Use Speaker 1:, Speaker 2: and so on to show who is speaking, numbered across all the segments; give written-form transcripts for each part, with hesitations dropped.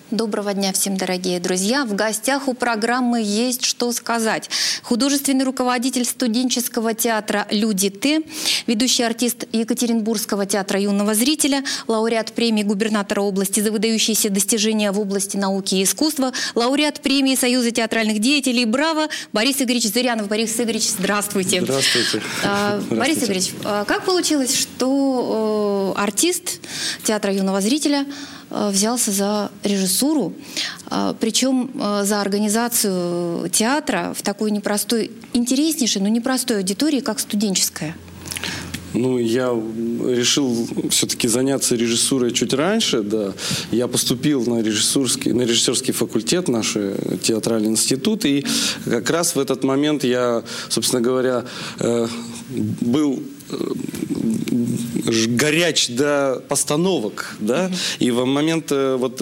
Speaker 1: Доброго дня всем, дорогие друзья! В гостях у программы «Есть что сказать». Художественный руководитель студенческого театра «Люди Т», ведущий артист Екатеринбургского театра юного зрителя, лауреат премии губернатора области за выдающиеся достижения в области науки и искусства, лауреат премии Союза театральных деятелей «Браво» Борис Игоревич Зырянов. Борис Игоревич, здравствуйте.
Speaker 2: Здравствуйте.
Speaker 1: Борис Игоревич, как получилось, что артист театра юного зрителя взялся за режиссуру, причем за организацию театра в такой непростой, интереснейшей, но непростой аудитории, как студенческая?
Speaker 2: Ну, я решил все-таки заняться режиссурой чуть раньше, да. Я поступил на режиссерский факультет, наш театральный институт, и как раз в этот момент я, собственно говоря, был горяч до постановок, да, и в момент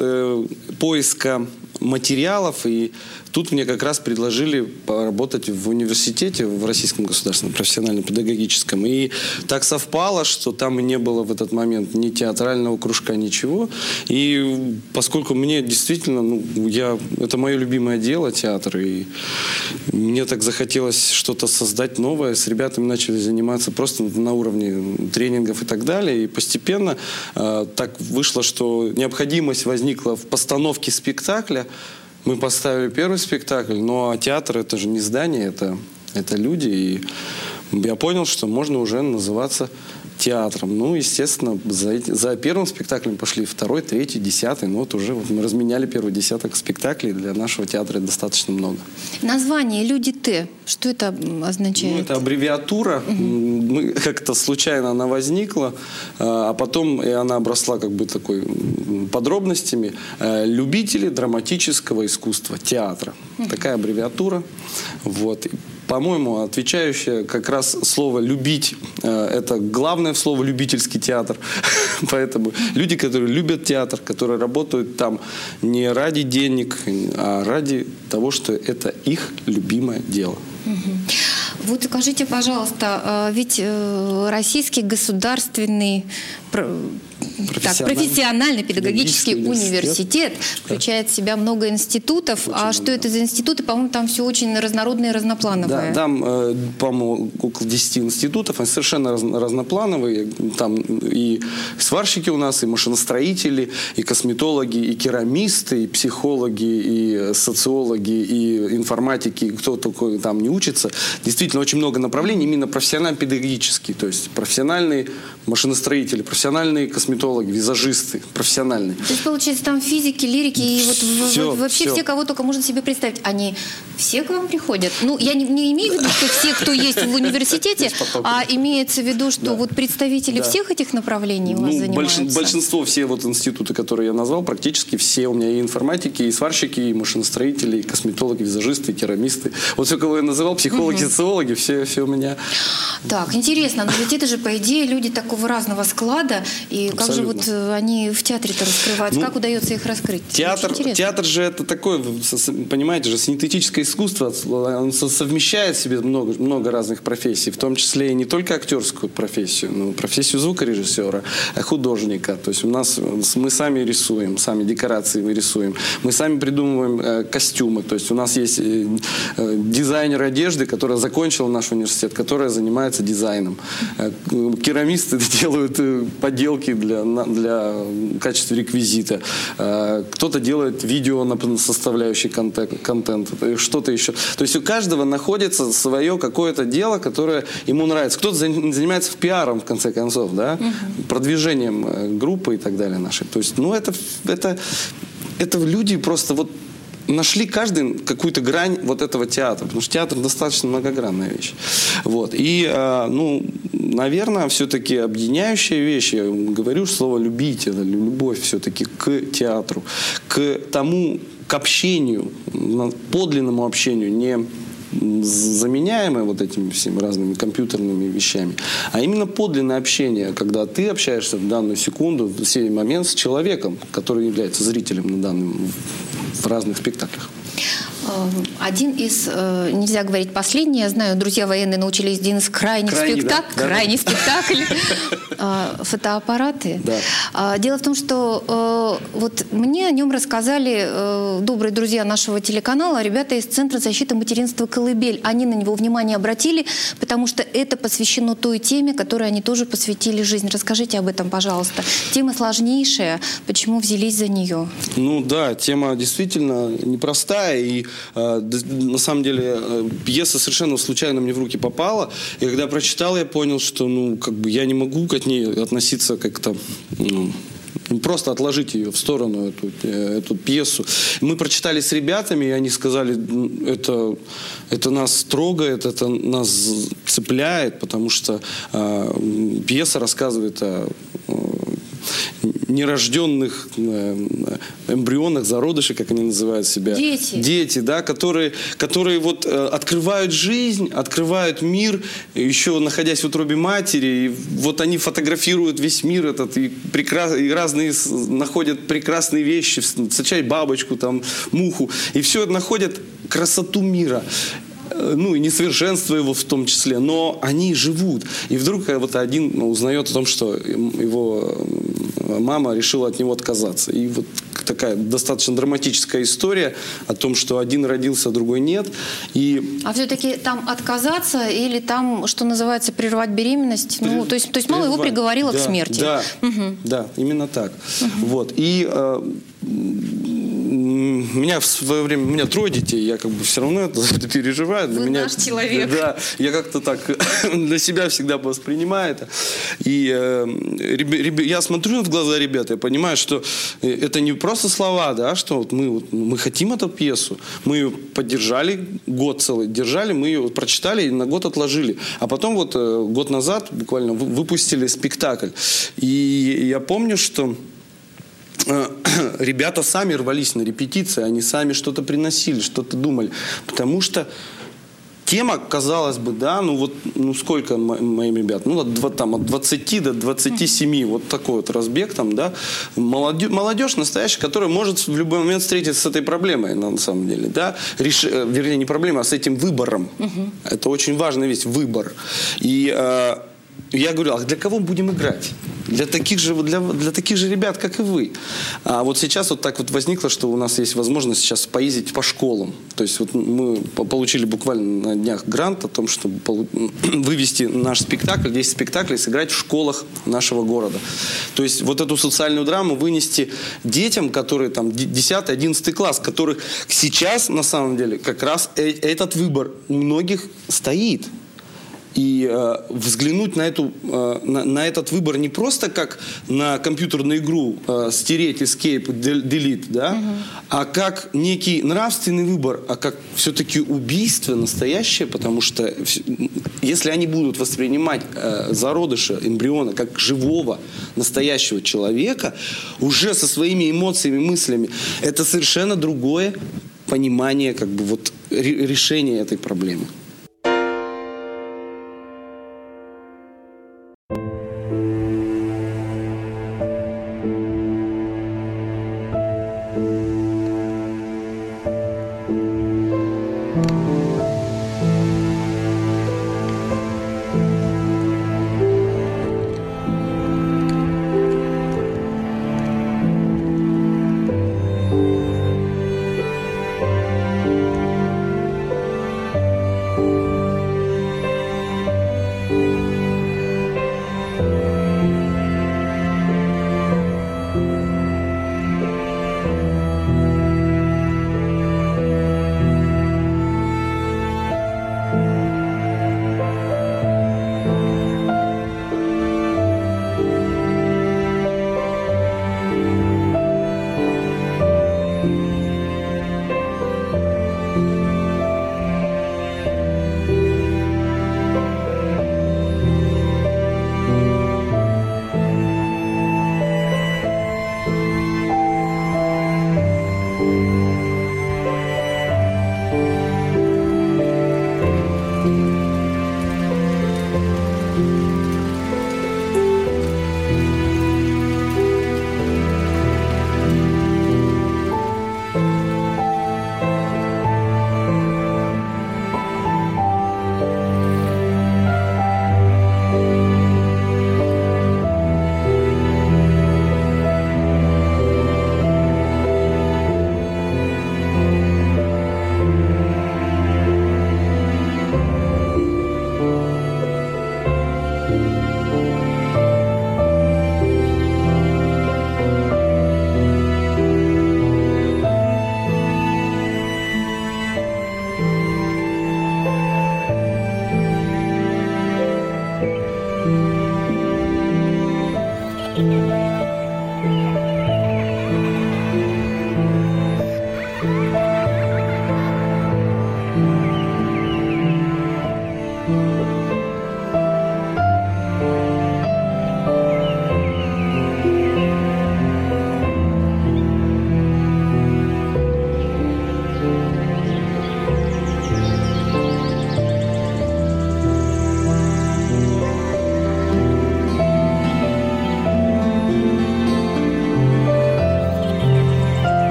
Speaker 2: поиска материалов, и тут мне как раз предложили поработать в университете, в Российском государственном профессионально-педагогическом. И так совпало, что там и не было в этот момент ни театрального кружка, ничего. И поскольку мне действительно, это мое любимое дело, театр, и мне так захотелось что-то создать новое, с ребятами начали заниматься просто на уровне тренингов и так далее. И постепенно так вышло, что необходимость возникла в постановке спектакля. Мы поставили первый спектакль, но театр — это же не здание, это люди. И я понял, что можно уже называться театром. Ну, естественно, за первым спектаклем пошли второй, третий, 10-й. Ну, мы разменяли первый десяток спектаклей. Для нашего театра это достаточно много.
Speaker 1: Название «Люди Т», что это означает?
Speaker 2: Ну, это аббревиатура. Как-то случайно она возникла, а потом и она обросла такой подробностями. Любители драматического искусства, театра. Такая аббревиатура. Вот. По-моему, отвечающее как раз слово «любить» — это главное слово «любительский театр». Поэтому люди, которые любят театр, которые работают там не ради денег, а ради того, что это их любимое дело.
Speaker 1: Вот скажите, пожалуйста, ведь Российский государственный профессиональный педагогический университет включает в себя много институтов. Очень что это за институты? По-моему, там все очень разнородное и разноплановое.
Speaker 2: Да, там, по-моему, около 10 институтов, они совершенно разноплановые. Там и сварщики у нас, и машиностроители, и косметологи, и керамисты, и психологи, и социологи, и информатики, и кто только там не учится. Действительно, очень много направлений, именно профессионально-педагогические, то есть профессиональные машиностроители, профессиональные косметологи, визажисты, профессиональные.
Speaker 1: То есть, получается, там физики, лирики, и вообще все, кого только можно себе представить. Они все к вам приходят? Ну, я не имею в виду, что все, кто есть в университете, а имеется в виду, что вот представители всех этих направлений у вас занимаются?
Speaker 2: Большинство, все институты, которые я назвал, практически все у меня и информатики, и сварщики, и машиностроители, и косметологи, визажисты, и керамисты. Вот все, кого я называл, психологи, социологи, все у меня.
Speaker 1: Так, интересно, но ведь это же, по идее, люди такого разного склада, и как же вот они в театре-то раскрываются, как удается их раскрыть?
Speaker 2: Театр же это такое, понимаете же, синтетическое искусство, он совмещает в себе много разных профессий, в том числе и не только актерскую профессию, но профессию звукорежиссера, художника. То есть мы сами рисуем, сами декорации мы рисуем, мы сами придумываем костюмы. То есть у нас есть дизайнер одежды, которая закончила наш университет, которая занимается дизайном. Керамисты делают поделки в качестве реквизита. Кто-то делает видео на составляющий контент, что-то еще. То есть у каждого находится свое какое-то дело, которое ему нравится. Кто-то занимается пиаром, в конце концов, да? Продвижением группы и так далее нашей. То есть, это люди просто нашли каждый какую-то грань вот этого театра, потому что театр достаточно многогранная вещь. Вот. И, наверное, все-таки объединяющая вещь, я говорю слово «любить», это любовь все-таки к театру, к общению, подлинному общению, не заменяемое вот этими всеми разными компьютерными вещами, а именно подлинное общение, когда ты общаешься в данную секунду, в сей момент с человеком, который является зрителем в разных спектаклях.
Speaker 1: Один из, нельзя говорить последний, я знаю, друзья военные научились один из крайний спектакль, фотоаппараты.
Speaker 2: Да.
Speaker 1: Дело в том, что вот мне о нем рассказали добрые друзья нашего телеканала, ребята из Центра защиты материнства «Колыбель». Они на него внимание обратили, потому что это посвящено той теме, которой они тоже посвятили жизнь. Расскажите об этом, пожалуйста. Тема сложнейшая. Почему взялись за нее?
Speaker 2: Ну да, тема действительно непростая. И на самом деле пьеса совершенно случайно мне в руки попала. И когда прочитал, я понял, что я не могу к ней относиться как-то... просто отложить ее в сторону, эту пьесу. Мы прочитали с ребятами, и они сказали, это нас трогает, это нас цепляет, потому что пьеса рассказывает о нерожденных эмбрионах, зародышей, как они называют себя. Дети, да, которые вот открывают жизнь, открывают мир, еще находясь в утробе матери, и вот они фотографируют весь мир этот, и разные находят прекрасные вещи, встречают бабочку, там, муху, и все это находят красоту мира. И несовершенство его в том числе, но они живут. И вдруг вот один узнает о том, что его мама решила от него отказаться. И вот такая достаточно драматическая история о том, что один родился, а другой нет. А
Speaker 1: все-таки там отказаться или там, что называется, прервать беременность? То есть мама его приговорила к смерти.
Speaker 2: Да, да, именно так. Вот. И у меня в свое время, у меня 3 детей, я все равно это переживаю.
Speaker 1: Вы наш человек.
Speaker 2: Да, я как-то так для себя всегда воспринимаю это. И я смотрю в глаза ребят, я понимаю, что это не просто слова, да, что мы хотим эту пьесу, мы ее поддержали, год целый держали, мы ее прочитали и на год отложили. А потом год назад буквально выпустили спектакль. И я помню, что ребята сами рвались на репетиции, они сами что-то приносили, что-то думали. Потому что тема, казалось бы, да, сколько моим ребятам? От 20 до 27, вот такой вот разбег там, да. Молодежь настоящая, которая может в любой момент встретиться с этой проблемой, на самом деле, да. Вернее, не проблемой, а с этим выбором. Это очень важная вещь, выбор. И я говорю, а для кого мы будем играть? Для таких же ребят, как и вы. А вот сейчас вот так вот возникло, что у нас есть возможность сейчас поездить по школам. То есть мы получили буквально на днях грант о том, чтобы вывести наш спектакль, 10 спектаклей, сыграть в школах нашего города. То есть вот эту социальную драму вынести детям, которые там 10-11 класс, которых сейчас на самом деле как раз этот выбор у многих стоит. И взглянуть на этот выбор не просто как на компьютерную игру стереть, escape, delete, да, а как некий нравственный выбор, а как все-таки убийство настоящее, потому что если они будут воспринимать зародыша, эмбриона как живого, настоящего человека, уже со своими эмоциями, мыслями, это совершенно другое понимание решения этой проблемы.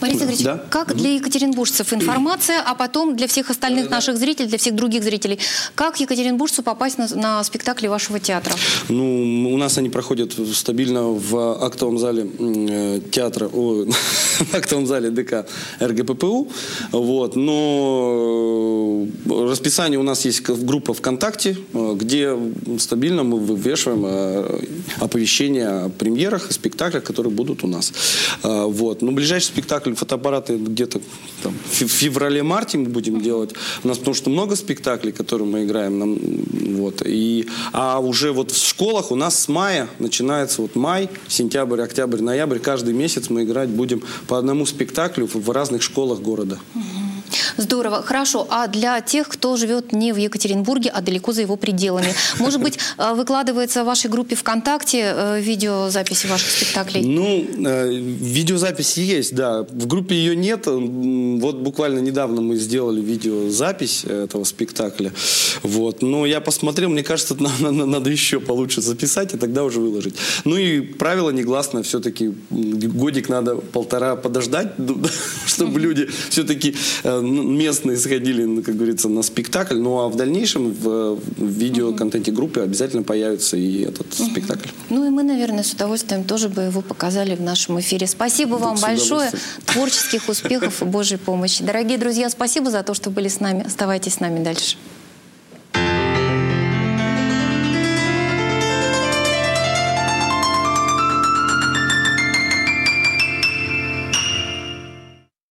Speaker 1: Борис Игоревич,
Speaker 2: Да.
Speaker 1: как для екатеринбуржцев информация, а потом для всех остальных наших зрителей, для всех других зрителей, как екатеринбуржцу попасть на спектакли вашего театра?
Speaker 2: Ну, у нас они проходят стабильно в актовом зале театра, в актовом зале ДК РГППУ. Вот. Но расписание у нас есть группа ВКонтакте, где стабильно мы вывешиваем оповещения о премьерах и спектаклях, которые будут у нас. Вот. Но ближайший спектакль «Фотоаппараты» где-то в феврале-марте мы будем делать. У нас потому что много спектаклей, которые мы играем. Вот. А уже вот в школах у нас с мая начинается май, сентябрь, октябрь, ноябрь. Каждый месяц мы играть будем по одному спектаклю в разных школах города.
Speaker 1: Здорово. Хорошо. А для тех, кто живет не в Екатеринбурге, а далеко за его пределами, может быть, выкладывается в вашей группе ВКонтакте видеозаписи ваших спектаклей?
Speaker 2: Ну, видеозаписи есть, да. В группе ее нет. Вот буквально недавно мы сделали видеозапись этого спектакля. Вот. Но я посмотрел, мне кажется, надо еще получше записать и тогда уже выложить. Ну и правило негласное, все-таки годик надо, полтора подождать, чтобы люди все-таки местные сходили, как говорится, на спектакль. Ну а в дальнейшем в видеоконтенте группы обязательно появится и этот спектакль.
Speaker 1: Ну и мы, наверное, с удовольствием тоже бы его показали в нашем эфире. Спасибо вам большое. Творческих успехов и Божьей помощи. Дорогие друзья, спасибо за то, что были с нами. Оставайтесь с нами дальше.